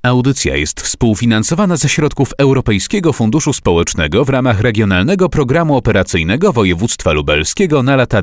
Audycja jest współfinansowana ze środków Europejskiego Funduszu Społecznego w ramach Regionalnego Programu Operacyjnego Województwa Lubelskiego na lata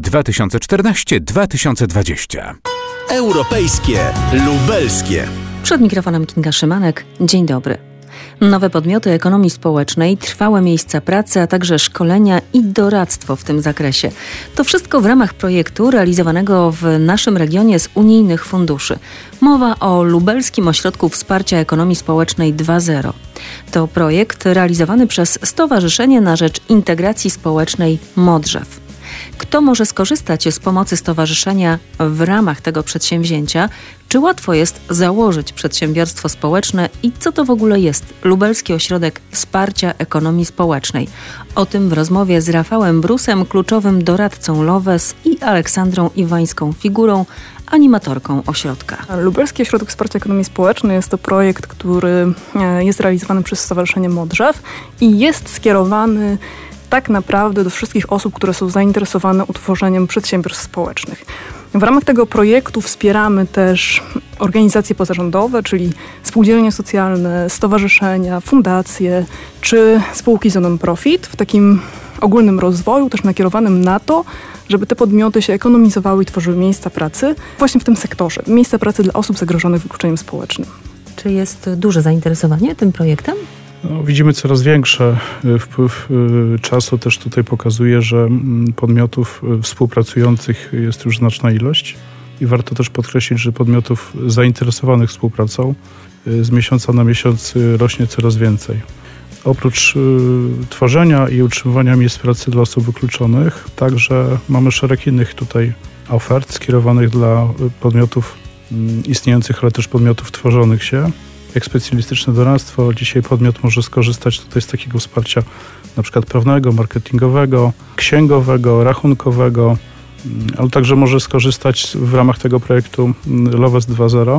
2014-2020. Europejskie Lubelskie. Przed mikrofonem Kinga Szymanek. Dzień dobry. Nowe podmioty ekonomii społecznej, trwałe miejsca pracy, a także szkolenia i doradztwo w tym zakresie. To wszystko w ramach projektu realizowanego w naszym regionie z unijnych funduszy. Mowa o Lubelskim Ośrodku Wsparcia Ekonomii Społecznej 2.0. To projekt realizowany przez Stowarzyszenie na Rzecz Integracji Społecznej Modrzew. Kto może skorzystać z pomocy stowarzyszenia w ramach tego przedsięwzięcia? Czy łatwo jest założyć przedsiębiorstwo społeczne i co to w ogóle jest Lubelski Ośrodek Wsparcia Ekonomii Społecznej? O tym w rozmowie z Rafałem Brusem, kluczowym doradcą LOWES, i Aleksandrą Iwańską, figurą, animatorką ośrodka. Lubelski Ośrodek Wsparcia Ekonomii Społecznej jest to projekt, który jest realizowany przez Stowarzyszenie Modrzew i jest skierowany tak naprawdę do wszystkich osób, które są zainteresowane utworzeniem przedsiębiorstw społecznych. W ramach tego projektu wspieramy też organizacje pozarządowe, czyli spółdzielnie socjalne, stowarzyszenia, fundacje czy spółki za non-profit w takim ogólnym rozwoju, też nakierowanym na to, żeby te podmioty się ekonomizowały i tworzyły miejsca pracy właśnie w tym sektorze. Miejsca pracy dla osób zagrożonych wykluczeniem społecznym. Czy jest duże zainteresowanie tym projektem? Widzimy coraz większy wpływ czasu. Też tutaj pokazuje, że podmiotów współpracujących jest już znaczna ilość i warto też podkreślić, że podmiotów zainteresowanych współpracą z miesiąca na miesiąc rośnie coraz więcej. Oprócz tworzenia i utrzymywania miejsc pracy dla osób wykluczonych, także mamy szereg innych tutaj ofert skierowanych dla podmiotów istniejących, ale też podmiotów tworzonych się. Jak specjalistyczne doradztwo, dzisiaj podmiot może skorzystać tutaj z takiego wsparcia na przykład prawnego, marketingowego, księgowego, rachunkowego, ale także może skorzystać w ramach tego projektu LOWES 2.0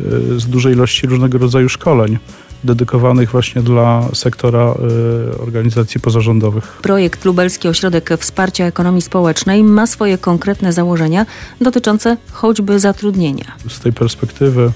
z dużej ilości różnego rodzaju szkoleń dedykowanych właśnie dla sektora organizacji pozarządowych. Projekt Lubelski Ośrodek Wsparcia Ekonomii Społecznej ma swoje konkretne założenia dotyczące choćby zatrudnienia. Z tej perspektywy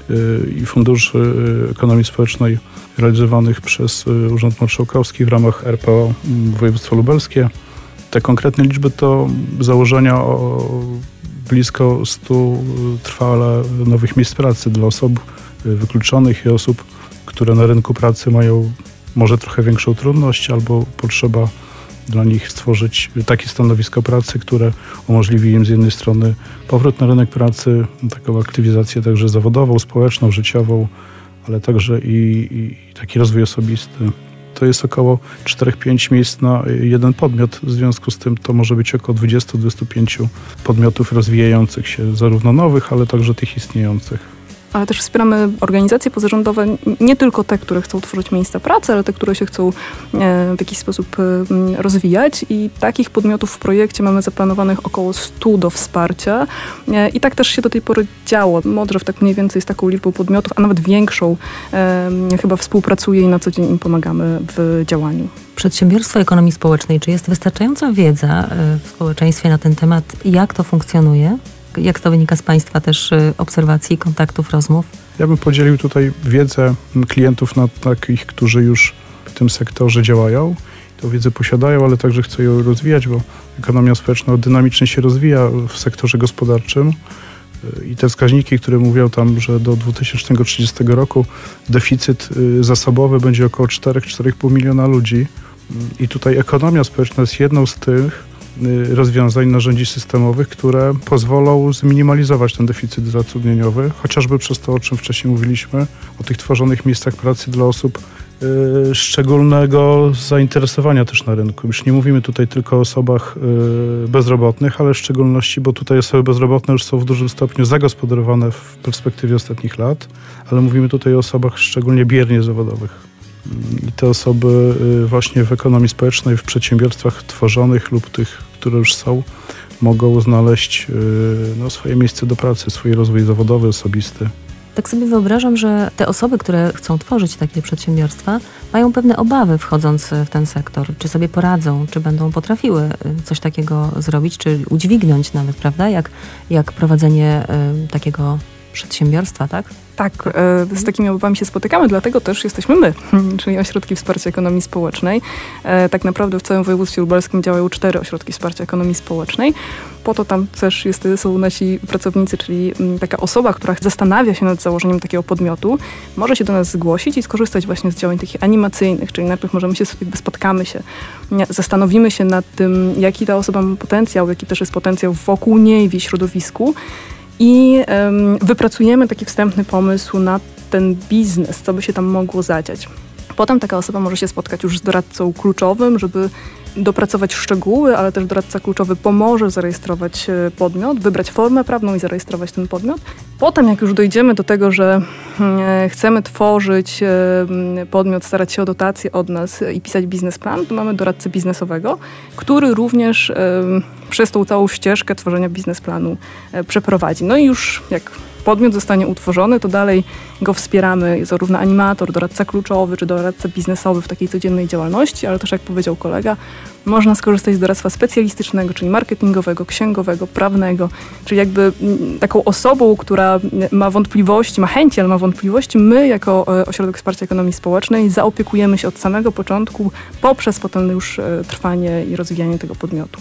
i funduszy ekonomii społecznej realizowanych przez Urząd Marszałkowski w ramach RPO województwo lubelskie. Te konkretne liczby to założenia o blisko 100 trwale nowych miejsc pracy dla osób wykluczonych i osób, które na rynku pracy mają może trochę większą trudność albo potrzeba dla nich stworzyć takie stanowisko pracy, które umożliwi im z jednej strony powrót na rynek pracy, taką aktywizację także zawodową, społeczną, życiową, ale także i taki rozwój osobisty. To jest około 4-5 miejsc na jeden podmiot. W związku z tym to może być około 20-25 podmiotów rozwijających się, zarówno nowych, ale także tych istniejących. Ale też wspieramy organizacje pozarządowe, nie tylko te, które chcą tworzyć miejsca pracy, ale te, które się chcą w jakiś sposób rozwijać, i takich podmiotów w projekcie mamy zaplanowanych około 100 do wsparcia i tak też się do tej pory działo. Modrzew tak mniej więcej z taką liczbą podmiotów, a nawet większą chyba współpracuje i na co dzień im pomagamy w działaniu. Przedsiębiorstwo ekonomii społecznej, czy jest wystarczająca wiedza w społeczeństwie na ten temat, jak to funkcjonuje? Jak to wynika z Państwa też obserwacji, kontaktów, rozmów? Ja bym podzielił tutaj wiedzę klientów na takich, którzy już w tym sektorze działają, tę wiedzę posiadają, ale także chcą ją rozwijać, bo ekonomia społeczna dynamicznie się rozwija w sektorze gospodarczym i te wskaźniki, które mówią tam, że do 2030 roku deficyt zasobowy będzie około 4-4,5 miliona ludzi i tutaj ekonomia społeczna jest jedną z tych rozwiązań, narzędzi systemowych, które pozwolą zminimalizować ten deficyt zatrudnieniowy, chociażby przez to, o czym wcześniej mówiliśmy, o tych tworzonych miejscach pracy dla osób szczególnego zainteresowania też na rynku. Już nie mówimy tutaj tylko o osobach bezrobotnych, ale w szczególności, bo tutaj osoby bezrobotne już są w dużym stopniu zagospodarowane w perspektywie ostatnich lat, ale mówimy tutaj o osobach szczególnie biernie zawodowych. I te osoby właśnie w ekonomii społecznej, w przedsiębiorstwach tworzonych lub tych, które już są, mogą znaleźć swoje miejsce do pracy, swój rozwój zawodowy, osobisty. Tak sobie wyobrażam, że te osoby, które chcą tworzyć takie przedsiębiorstwa, mają pewne obawy wchodząc w ten sektor. Czy sobie poradzą, czy będą potrafiły coś takiego zrobić, czy udźwignąć nawet, prawda? Jak prowadzenie takiego przedsiębiorstwa, tak? Tak, z takimi obawami się spotykamy, dlatego też jesteśmy my, czyli Ośrodki Wsparcia Ekonomii Społecznej. Tak naprawdę w całym województwie lubelskim działają 4 ośrodki wsparcia ekonomii społecznej. Po to tam też są nasi pracownicy, czyli taka osoba, która zastanawia się nad założeniem takiego podmiotu, może się do nas zgłosić i skorzystać właśnie z działań takich animacyjnych, czyli najpierw spotkamy się, zastanowimy się nad tym, jaki ta osoba ma potencjał, jaki też jest potencjał wokół niej, w jej środowisku, i wypracujemy taki wstępny pomysł na ten biznes, co by się tam mogło zadziać. Potem taka osoba może się spotkać już z doradcą kluczowym, żeby dopracować szczegóły, ale też doradca kluczowy pomoże zarejestrować podmiot, wybrać formę prawną i zarejestrować ten podmiot. Potem jak już dojdziemy do tego, że chcemy tworzyć podmiot, starać się o dotacje od nas i pisać biznesplan, to mamy doradcę biznesowego, który również przez tą całą ścieżkę tworzenia biznesplanu przeprowadzi. No i już jak podmiot zostanie utworzony, to dalej go wspieramy, zarówno animator, doradca kluczowy czy doradca biznesowy w takiej codziennej działalności, ale też jak powiedział kolega, można skorzystać z doradztwa specjalistycznego, czyli marketingowego, księgowego, prawnego, czyli jakby taką osobą, która ma wątpliwości, ma chęci, ale ma wątpliwości, my jako Ośrodek Wsparcia Ekonomii Społecznej zaopiekujemy się od samego początku poprzez potem już trwanie i rozwijanie tego podmiotu.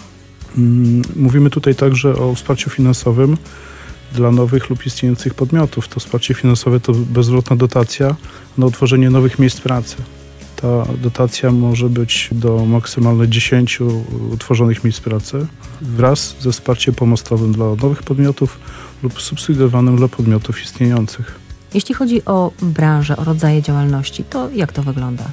Mówimy tutaj także o wsparciu finansowym dla nowych lub istniejących podmiotów. To wsparcie finansowe to bezzwrotna dotacja na utworzenie nowych miejsc pracy. Ta dotacja może być do maksymalnie 10 utworzonych miejsc pracy wraz ze wsparciem pomostowym dla nowych podmiotów lub subsydiowanym dla podmiotów istniejących. Jeśli chodzi o branżę, o rodzaje działalności, to jak to wygląda?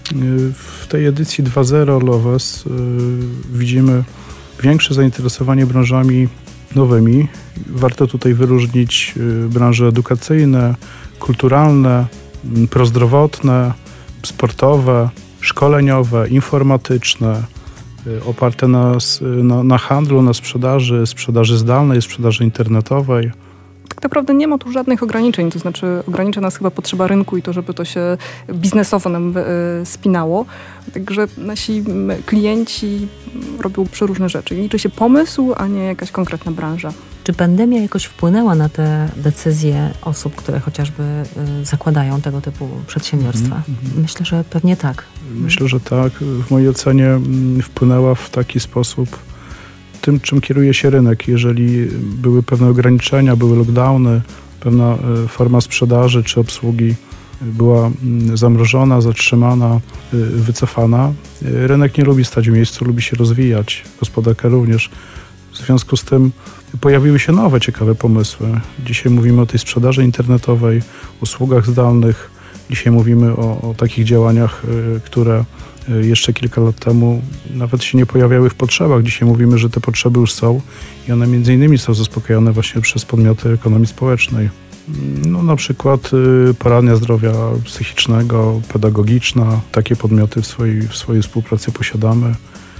W tej edycji 2.0 LOWES widzimy większe zainteresowanie branżami nowymi. Warto tutaj wyróżnić branże edukacyjne, kulturalne, prozdrowotne, sportowe, szkoleniowe, informatyczne, oparte na handlu, na sprzedaży zdalnej, sprzedaży internetowej. Tak naprawdę nie ma tu żadnych ograniczeń, to znaczy ogranicza nas chyba potrzeba rynku i to, żeby to się biznesowo nam spinało. Także nasi klienci robią przeróżne rzeczy. Liczy się pomysł, a nie jakaś konkretna branża. Czy pandemia jakoś wpłynęła na te decyzje osób, które chociażby zakładają tego typu przedsiębiorstwa? Myślę, że pewnie tak. Myślę, że tak. W mojej ocenie wpłynęła w taki sposób tym, czym kieruje się rynek. Jeżeli były pewne ograniczenia, były lockdowny, pewna forma sprzedaży czy obsługi była zamrożona, zatrzymana, wycofana, rynek nie lubi stać w miejscu, lubi się rozwijać, gospodarka również. W związku z tym pojawiły się nowe, ciekawe pomysły. Dzisiaj mówimy o tej sprzedaży internetowej, usługach zdalnych. Dzisiaj mówimy o takich działaniach, które jeszcze kilka lat temu nawet się nie pojawiały w potrzebach. Dzisiaj mówimy, że te potrzeby już są i one między innymi są zaspokajane właśnie przez podmioty ekonomii społecznej. No, na przykład poradnia zdrowia psychicznego, pedagogiczna. Takie podmioty w swojej współpracy posiadamy.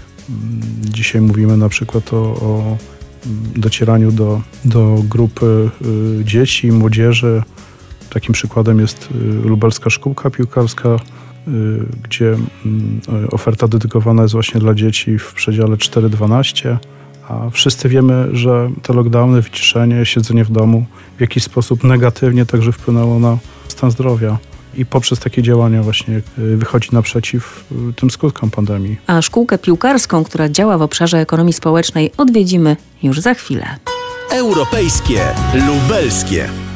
Dzisiaj mówimy na przykład o docieraniu do grupy dzieci, młodzieży. Takim przykładem jest lubelska szkółka piłkarska, gdzie oferta dedykowana jest właśnie dla dzieci w przedziale 4-12, a wszyscy wiemy, że te lockdowny, wyciszenie, siedzenie w domu w jakiś sposób negatywnie także wpłynęło na stan zdrowia. I poprzez takie działania właśnie wychodzi naprzeciw tym skutkom pandemii. A szkółkę piłkarską, która działa w obszarze ekonomii społecznej, odwiedzimy już za chwilę. Europejskie, lubelskie.